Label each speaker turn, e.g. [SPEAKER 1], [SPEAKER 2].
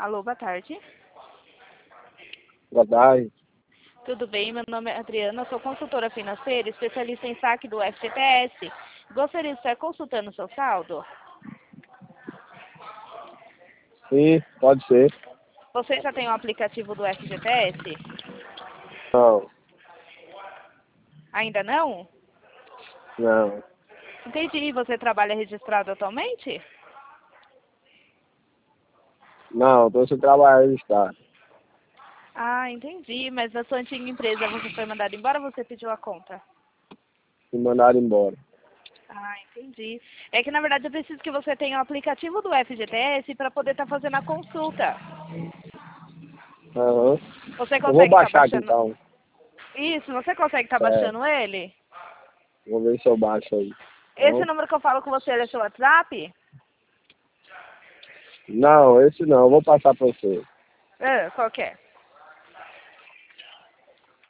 [SPEAKER 1] Alô, boa tarde.
[SPEAKER 2] Boa tarde.
[SPEAKER 1] Tudo bem? Meu nome é Adriana, sou consultora financeira, especialista em saque do FGTS. Gostaria de estar consultando o seu saldo?
[SPEAKER 2] Sim, pode ser.
[SPEAKER 1] Você já tem o aplicativo do FGTS?
[SPEAKER 2] Não,
[SPEAKER 1] Ainda não?
[SPEAKER 2] não.
[SPEAKER 1] Entendi. Você trabalha registrado atualmente?
[SPEAKER 2] Não, estou sem trabalho registrado.
[SPEAKER 1] Ah, entendi. Mas na sua antiga empresa você foi mandado embora ou você pediu a conta?
[SPEAKER 2] Me mandaram embora.
[SPEAKER 1] Ah, entendi. É que na verdade eu preciso que você tenha o aplicativo do FGTS para poder estar fazendo a consulta.
[SPEAKER 2] Aham.
[SPEAKER 1] Você
[SPEAKER 2] Eu vou
[SPEAKER 1] consegue estar
[SPEAKER 2] baixar aqui
[SPEAKER 1] baixando?
[SPEAKER 2] então.
[SPEAKER 1] Isso, você consegue estar
[SPEAKER 2] É,
[SPEAKER 1] baixando ele?
[SPEAKER 2] vou ver se eu baixo aí.
[SPEAKER 1] Esse
[SPEAKER 2] Não,
[SPEAKER 1] número que eu falo com você é seu WhatsApp?
[SPEAKER 2] não, esse não. Eu vou passar para você.
[SPEAKER 1] Qual que é?